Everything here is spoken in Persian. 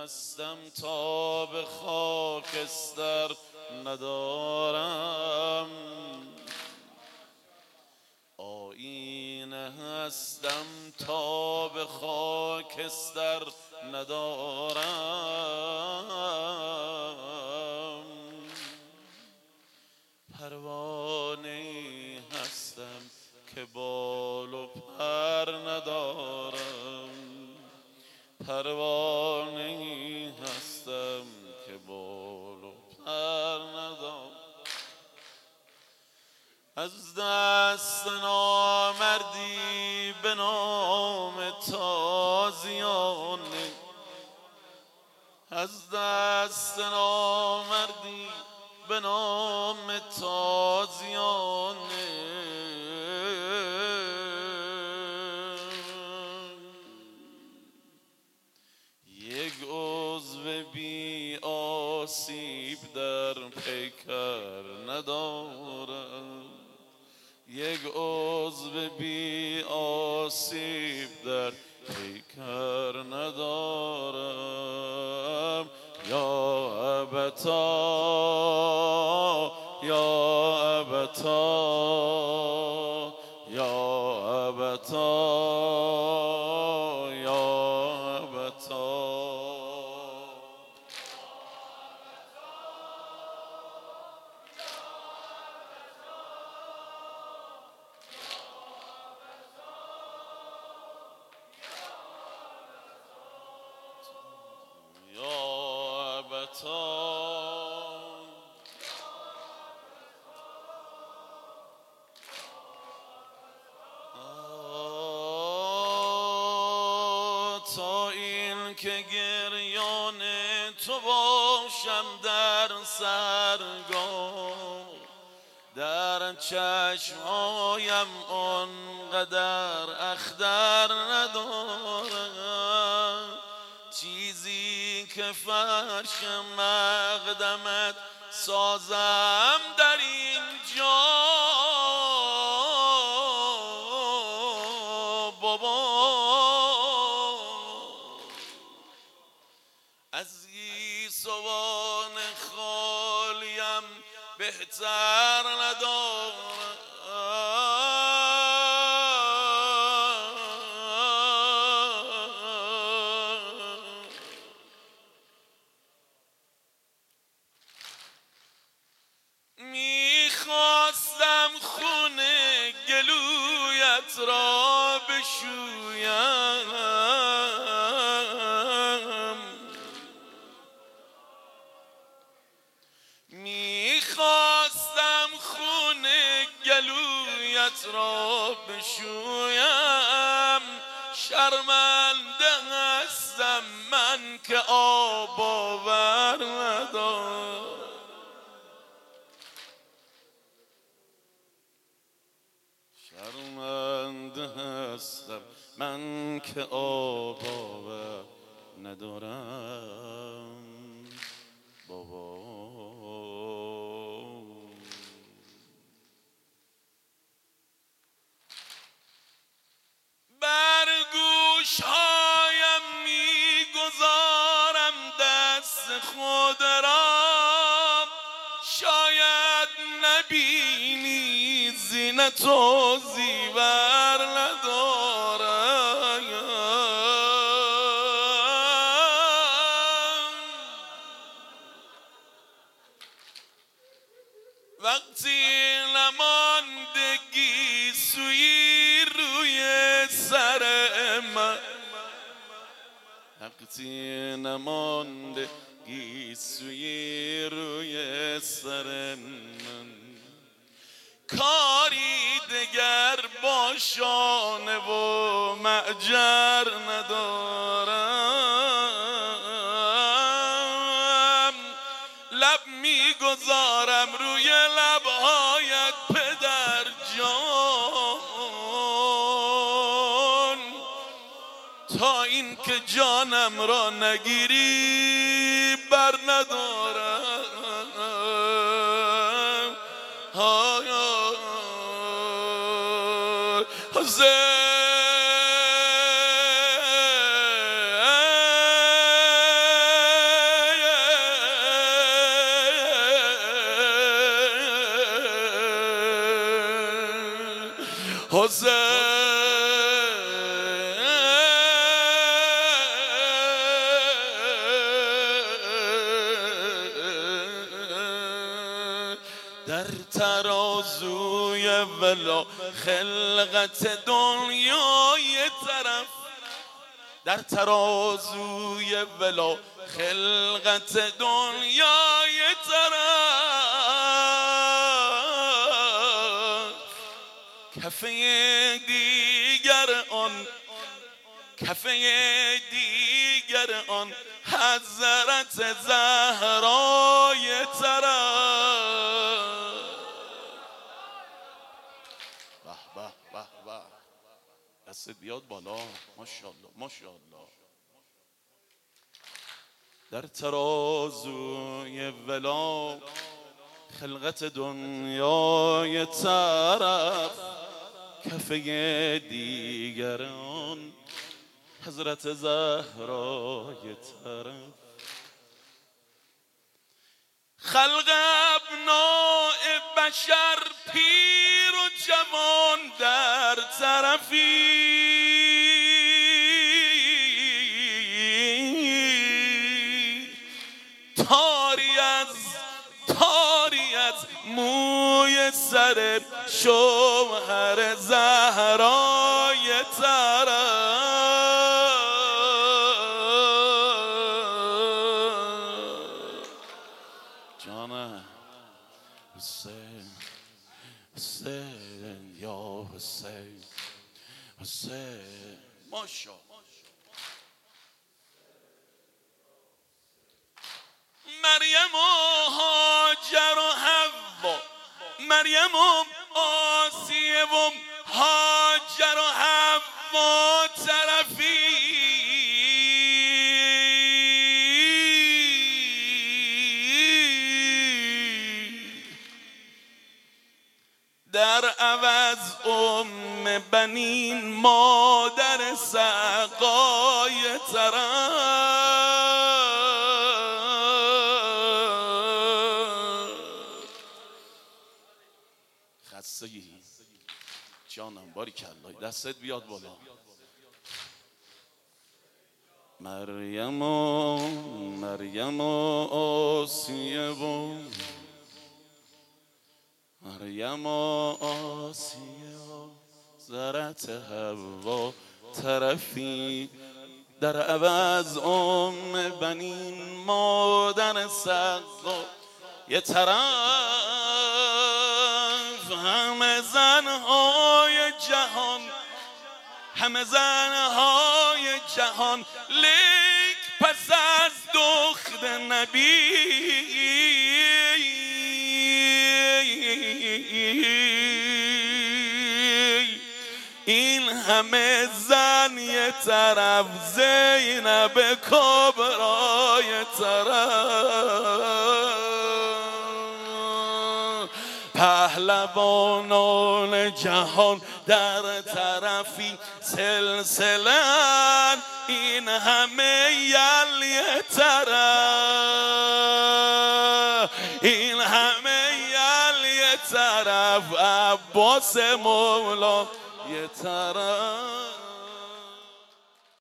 هستم تا به خاکستر ندارم، آینه هستم تا به خاکستر ندارم، پروانه‌ای هستم که بال و پر ندارم، پروانه‌ای هستم که بال و پر ندارم. از دست نامردی به نام تازیانه، از دست نامردی به نام تازیانه، یک عضو بی آسیب در پیکر ندارم، یک عضو بی آسیب در پیکر ندارم. یا ابتا یا ابتا یا ابتا یا ابتا. تا این که گریان تو باشم در سرگاه، در چشمهایم آنقدر اخضر ندارم، چیزی که فرش مقدمت سازم در اینجا بابا، از گیسوان خالیم بهتر ندارم، میخواستم خون گلویت را بشویم، میخواستم خون گلویت را بشویم، شرمنده هستم من که آب آور ندارم، شرمنده هستم من که آب آور ندارم بابا. بر گوشهایم میگذارم دست خود را، شاید نبینی زینت و زیور ندارم، وقتی نماندگی سوی روی سر من، وقتی نماندگی سوی روی سر من، کاری دگر با شانه و معجر ندارم، لب میگذارم روی لبهایت پدر جان، تا این که جانم را نگیری بر ندارم. در ترازوی ولا خلقت دنیا یه طرف، در ترازوی ولا خلقت دنیا یه طرف، کفه دیگر آن، کفه دیگر آن حضرت زهرا یه طرف. به به به، دست بیاد بالا. ماشاءالله ماشاءالله. در ترازوی ولا خلقت دنیای طرف، کفه دیگران حضرت زهرای طرف. خلق ابناء بشر پیر و جوان در طرفی، تاری از موی سر شوهر زهرای طرف. جانم حسین، حسین یا حسین، حسین ماشا. مریم و هاجر و حوا، مریم و آسیه و هاجر و حوا طرفی، در عوض بنین مادر سقای طرف. خستگی جانم باریکالله، دستت بیاد بالا. مریم و آسیه و مریم و آسیه و زرت حوا طرفی، در عوض بنین مادر سقا یه طرف. همه زنهای جهان، همه زنهای جهان، لیک پس از دخت نبی این همه زن یه طرف، زینب کبرا یه طرف. پهلوانان جهان در طرفی، سلسله این همه یل یه طرف، این همه یل یه طرف. عباس مولا یه طرف.